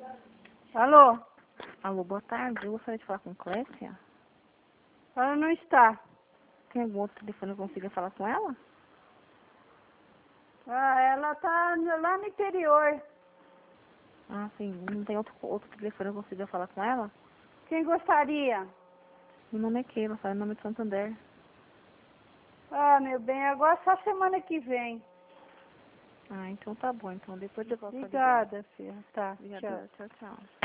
Alô? Alô, boa tarde. Eu gostaria de falar com Clécia. Ela não está. Tem algum outro telefone que eu consiga falar com ela? Ah, ela está lá no interior. Ah, sim. Não tem outro telefone que eu consiga falar com ela? Quem gostaria? Meu nome é Keila, fala em nome de Santander. Ah, meu bem, agora só semana que vem. Ah, então tá bom. Então depois eu volto a ligar. Obrigada, filha. Tá, tchau. Obrigada. Tchau, tchau.